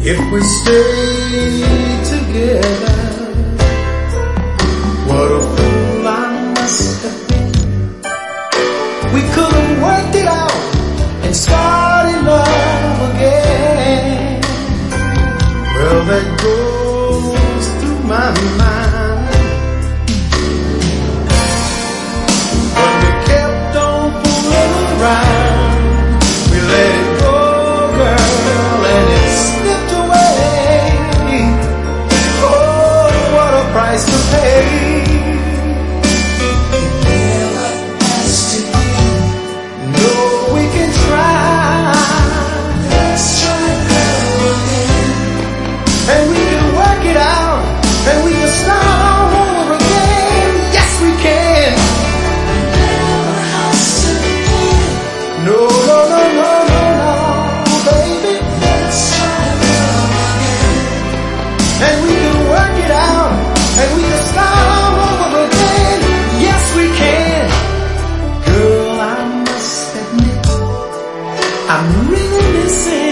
if we stay together. What a fool I must have been. We could have worked it out and started love again. Well, that goes through my mind, but we kept on fooling around. We let it go, girl, and it slipped away. Oh, what a price to pay. I'm really missing